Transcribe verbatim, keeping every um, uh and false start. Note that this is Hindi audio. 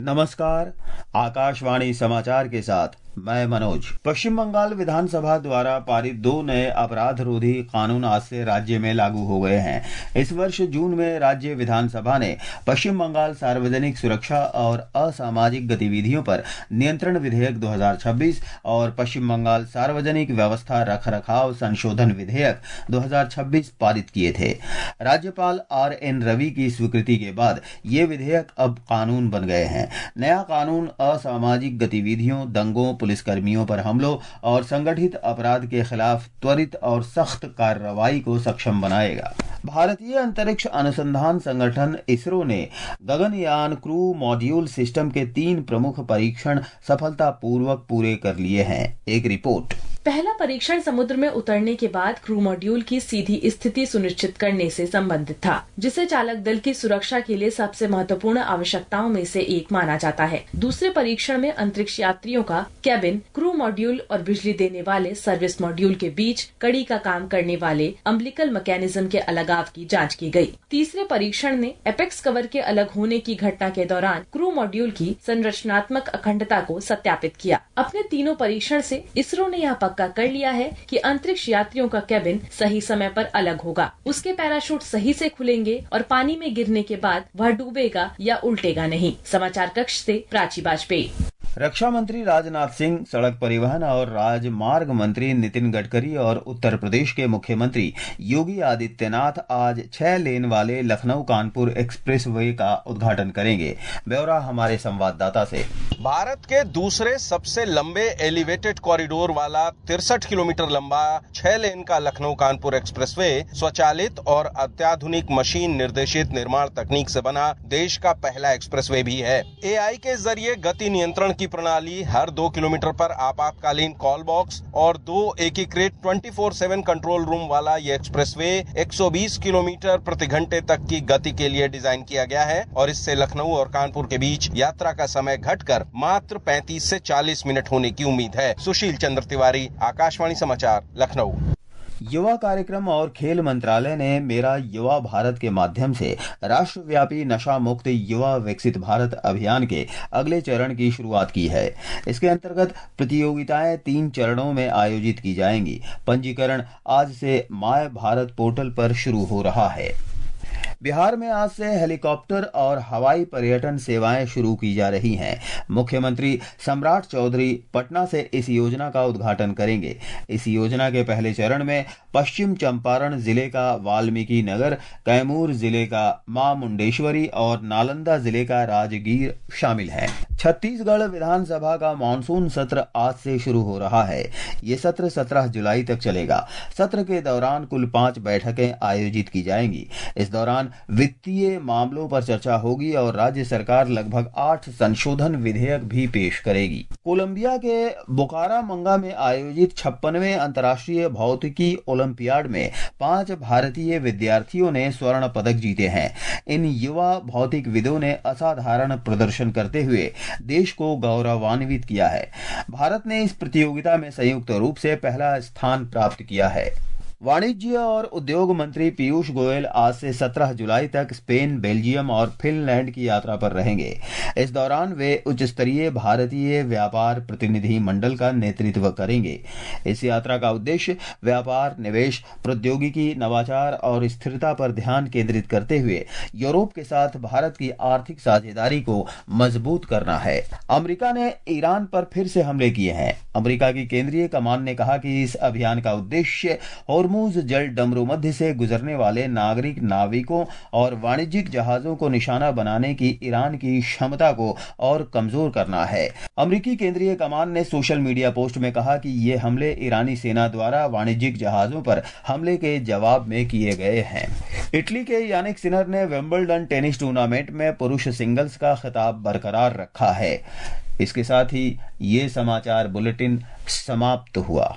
नमस्कार, आकाशवाणी समाचार के साथ मैं मनोज। पश्चिम बंगाल विधानसभा द्वारा पारित दो नए अपराध रोधी कानून आज से राज्य में लागू हो गए हैं। इस वर्ष जून में राज्य विधानसभा ने पश्चिम बंगाल सार्वजनिक सुरक्षा और असामाजिक गतिविधियों पर नियंत्रण विधेयक दो हज़ार छब्बीस और पश्चिम बंगाल सार्वजनिक व्यवस्था रखरखाव संशोधन विधेयक दो हज़ार छब्बीस पारित किए थे। राज्यपाल आर एन रवि की स्वीकृति के बाद ये विधेयक अब कानून बन गए हैं। नया कानून असामाजिक गतिविधियों, दंगों, पुलिसकर्मियों पर हमलों और संगठित अपराध के खिलाफ त्वरित और सख्त कार्रवाई को सक्षम बनाएगा। भारतीय अंतरिक्ष अनुसंधान संगठन इसरो ने गगनयान क्रू मॉड्यूल सिस्टम के तीन प्रमुख परीक्षण सफलतापूर्वक पूरे कर लिए हैं। एक रिपोर्ट। पहला परीक्षण समुद्र में उतरने के बाद क्रू मॉड्यूल की सीधी स्थिति सुनिश्चित करने से संबंधित था, जिसे चालक दल की सुरक्षा के लिए सबसे महत्वपूर्ण आवश्यकताओं में से एक माना जाता है। दूसरे परीक्षण में अंतरिक्ष यात्रियों का कैबिन, क्रू मॉड्यूल और बिजली देने वाले सर्विस मॉड्यूल के बीच कड़ी का काम करने वाले अम्बिलिकल मैकेनिज्म के अलगाव की जांच की गई। तीसरे परीक्षण ने एपेक्स कवर के अलग होने की घटना के दौरान क्रू मॉड्यूल की संरचनात्मक अखंडता को सत्यापित किया। अपने तीनों परीक्षण से इसरो ने यह पक्का कर लिया है कि अंतरिक्ष यात्रियों का कैबिन सही समय पर अलग होगा, उसके पैराशूट सही से खुलेंगे और पानी में गिरने के बाद वह डूबेगा या उल्टेगा नहीं। समाचार कक्ष से प्राची बाजपेयी। रक्षा मंत्री राजनाथ सिंह, सड़क परिवहन और राजमार्ग मंत्री नितिन गडकरी और उत्तर प्रदेश के मुख्यमंत्री योगी आदित्यनाथ आज छह लेन वाले लखनऊ कानपुर एक्सप्रेसवे का उद्घाटन करेंगे। ब्यौरा हमारे संवाददाता से। भारत के दूसरे सबसे लंबे एलिवेटेड कॉरिडोर वाला तिरसठ किलोमीटर लंबा छह लेन का लखनऊ कानपुर एक्सप्रेसवे स्वचालित और अत्याधुनिक मशीन निर्देशित निर्माण तकनीक से बना देश का पहला एक्सप्रेसवे भी है। ए आई के जरिए गति नियंत्रण की प्रणाली, हर दो किलोमीटर पर आपातकालीन कॉल बॉक्स और दो एकीकृत चौबीस सात कंट्रोल रूम वाला ये एक्सप्रेसवे एक सौ बीस किलोमीटर प्रति घंटे तक की गति के लिए डिजाइन किया गया है और इससे लखनऊ और कानपुर के बीच यात्रा का समय घटकर मात्र पैंतीस से चालीस मिनट होने की उम्मीद है। सुशील चंद्र तिवारी, आकाशवाणी समाचार, लखनऊ। युवा कार्यक्रम और खेल मंत्रालय ने मेरा युवा भारत के माध्यम से राष्ट्रव्यापी नशा मुक्त युवा विकसित भारत अभियान के अगले चरण की शुरुआत की है। इसके अंतर्गत प्रतियोगिताएं तीन चरणों में आयोजित की जाएंगी। पंजीकरण आज से माय भारत पोर्टल पर शुरू हो रहा है। बिहार में आज से हेलीकॉप्टर और हवाई पर्यटन सेवाएं शुरू की जा रही हैं। मुख्यमंत्री सम्राट चौधरी पटना से इस योजना का उद्घाटन करेंगे। इस योजना के पहले चरण में पश्चिम चंपारण जिले का वाल्मीकि नगर, कैमूर जिले का मां मुंडेश्वरी और नालंदा जिले का राजगीर शामिल हैं। छत्तीसगढ़ विधानसभा का मानसून सत्र आज से शुरू हो रहा है। ये सत्र सत्रह जुलाई तक चलेगा। सत्र के दौरान कुल पांच बैठकें आयोजित की जाएंगी। इस दौरान वित्तीय मामलों पर चर्चा होगी और राज्य सरकार लगभग आठ संशोधन विधेयक भी पेश करेगी। कोलंबिया के बुकारामंगा में आयोजित छप्पनवें अंतर्राष्ट्रीय भौतिकी ओलंपियाड में पांच भारतीय विद्यार्थियों ने स्वर्ण पदक जीते हैं। इन युवा भौतिकविदों ने असाधारण प्रदर्शन करते हुए देश को गौरवान्वित किया है। भारत ने इस प्रतियोगिता में संयुक्त रूप से पहला स्थान प्राप्त किया है। वाणिज्य और उद्योग मंत्री पीयूष गोयल आज से सत्रह जुलाई तक स्पेन, बेल्जियम और फिनलैंड की यात्रा पर रहेंगे। इस दौरान वे उच्च स्तरीय भारतीय व्यापार प्रतिनिधि मंडल का नेतृत्व करेंगे। इस यात्रा का उद्देश्य व्यापार, निवेश, प्रौद्योगिकी, नवाचार और स्थिरता पर ध्यान केंद्रित करते हुए यूरोप के साथ भारत की आर्थिक साझेदारी को मजबूत करना है। अमेरिका ने ईरान पर फिर से हमले किए हैं। अमेरिका की केंद्रीय कमान ने कहा कि इस अभियान का उद्देश्य होर्मुज जल डमरू मध्य से गुजरने वाले नागरिक नाविकों और वाणिज्यिक जहाजों को निशाना बनाने की ईरान की क्षमता को और कमजोर करना है। अमेरिकी केंद्रीय कमान ने सोशल मीडिया पोस्ट में कहा कि ये हमले ईरानी सेना द्वारा वाणिज्यिक जहाजों पर हमले के जवाब में किए गए हैं। इटली के यानिक सिनर ने विंबलडन टेनिस टूर्नामेंट में पुरुष सिंगल्स का खिताब बरकरार रखा है। इसके साथ ही ये समाचार बुलेटिन समाप्त हुआ।